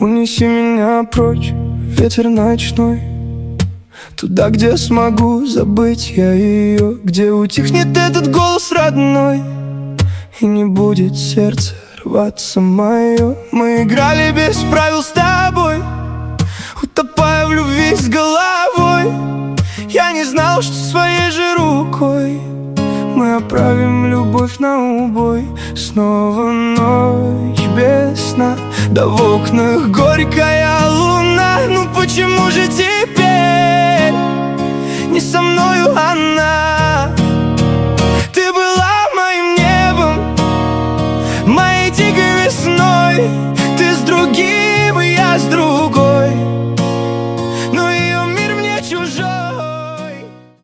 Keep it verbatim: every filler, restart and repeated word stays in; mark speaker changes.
Speaker 1: Унеси меня прочь, ветер ночной, туда, где смогу забыть я ее, где утихнет этот голос родной, и не будет сердце рваться мое. Мы играли без правил с тобой, утопая в любви с головой. Я не знал, что своей же рукой мы оправим любовь на убой. Снова ночь без сна, да в окнах горькая луна. Ну почему же теперь не со мною она?